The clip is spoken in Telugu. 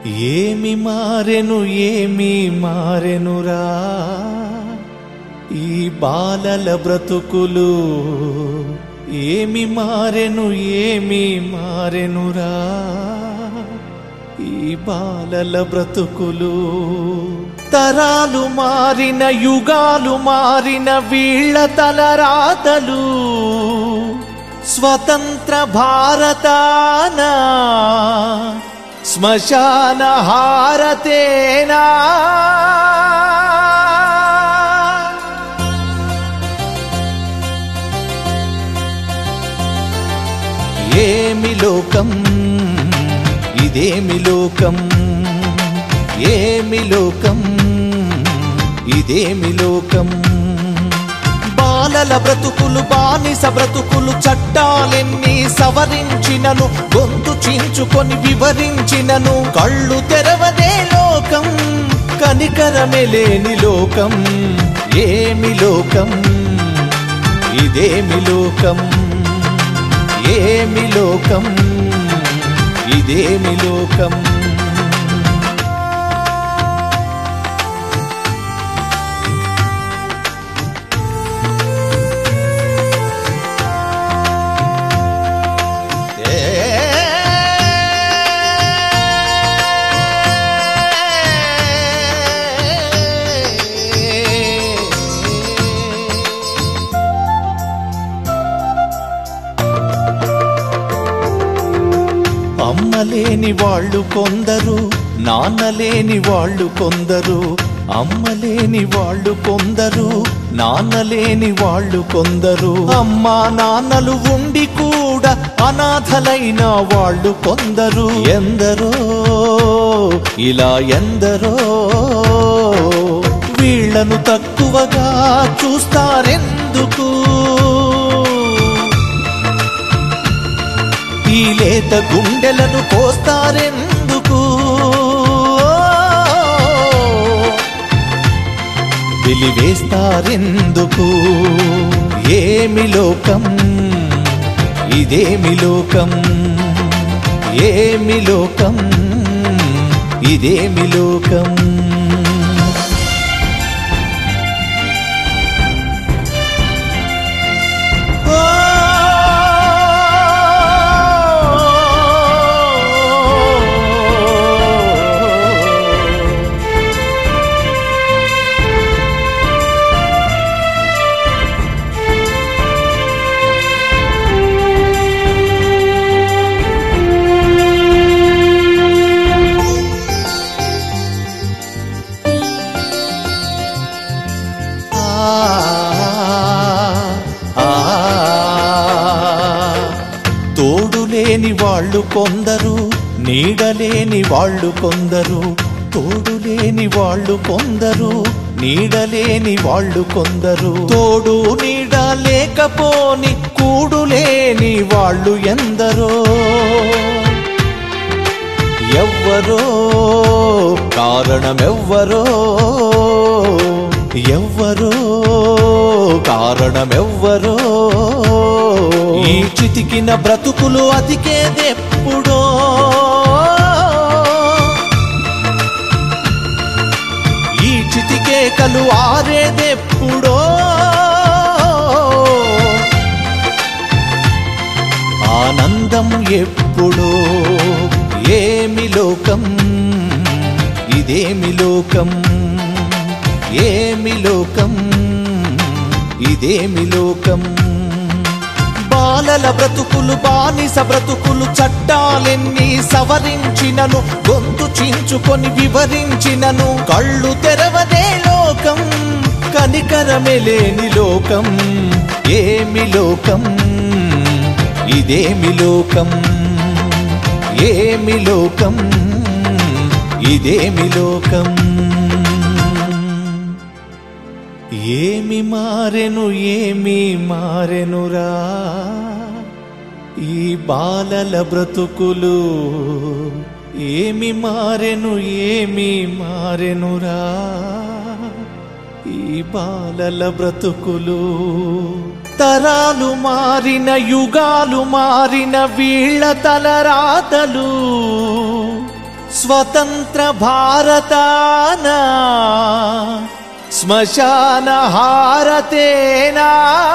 ఏమి మారెనురా ఈ బాలల బ్రతుకులు. ఏమి మారెనురా ఈ బాలల బ్రతుకులు. తరాలు మారిన యుగాలు మారిన వీళ్ళ తలరాతలు స్వతంత్ర భారతాన శ్మశాన హారతేనా. ఏమి లోకం ఇదేమి లోకం, ఏమి లోకం ఇదేమి లోకం. బాలల బ్రతుకులు బానిస బ్రతుకులు చట్టాలెన్ని సవరించినను గొంతు చించుకొని వివరించినను కళ్ళు తెరవదే లోకం, కనికరమే లేని లోకం. ఏమి లోకం ఇదేమి లోకం, ఏమి లోకం ఇదేమి లోకం. అమ్మలేని వాళ్ళు కొందరు, నాన్నలేని వాళ్ళు కొందరు. అమ్మలేని వాళ్ళు కొందరు, నాన్నలేని వాళ్ళు కొందరు. అమ్మా నాన్నలు ఉండి కూడా అనాథలైన వాళ్ళు కొందరు. ఎందరో ఇలా ఎందరో వీళ్లను తక్కువగా చూస్తారెందుకు? ఈ లేత గుండెలను కోస్తారెందుకు? వెలివేస్తారెందుకు? ఏమి లోకం ఇదేమి లోకం, ఏమి లోకం ఇదేమి లోకం. తోడులేని వాళ్ళు కొందరు, నీడలేని వాళ్ళు కొందరు. తోడులేని వాళ్ళు కొందరు, నీడలేని వాళ్ళు కొందరు. తోడు నీడ లేకపోని కూడులేని వాళ్ళు ఎందరో. ఎవ్వరో కారణమెవ్వరో, ఎవ్వరో కారణమెవ్వరో. ఈ చితికిన బ్రతుకులు అతికేదెప్పుడో, ఈ చితికేకలు ఆరేదెప్పుడో. ఆనందం ఎప్పుడో. ఏమి లోకం ఇదేమి లోకం, ఏమి లోకం ఇదేమి లోకం. బాలల బ్రతుకులు బానిస బ్రతుకులు చట్టాలెన్ని సవరించినను గొంతు చించుకొని వివరించినను కళ్ళు తెరవదే లోకం, కనికరమే లేని లోకం. ఏమి లోకం ఇదేమి లోకం, ఏమి లోకం ఇదేమి లోకం. ఏమి మారెనురా ఈ బాలల బ్రతుకులు. ఏమి మారెనురా ఈ బాలల బ్రతుకులు. తరాలు మారిన యుగాలు మారిన వీళ్ళ తలరాతలు స్వతంత్ర భారతాన శ్మశాన హారతేనా